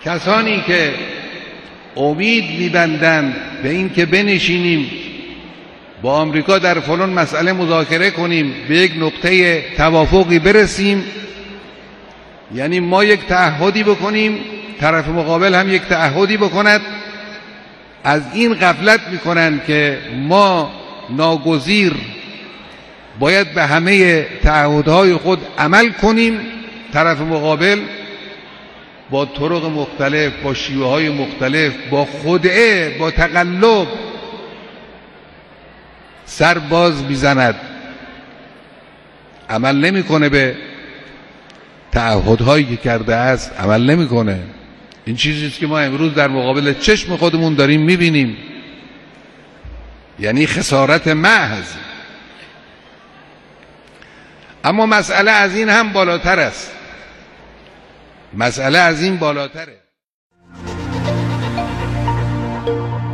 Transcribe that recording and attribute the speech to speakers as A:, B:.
A: کسانی که امید می‌بندند به این که بنشینیم با آمریکا در فلان مسئله مذاکره کنیم، به یک نقطه توافقی برسیم، یعنی ما یک تعهدی بکنیم، طرف مقابل هم یک تعهدی بکند، از این غفلت میکنند که ما ناگزیر باید به همه تعهدهای خود عمل کنیم. طرف مقابل با طرق مختلف، با شیوه های مختلف، با خدعه، با تقلب سر باز میزند، عمل نمیکنه، به تعهدهایی که کرده است عمل نمیکنه. این چیزی است که ما امروز در مقابل چشم خودمون داریم میبینیم، یعنی خسارت محض. اما مسئله از این هم بالاتر است، مسئله از این بالاتره.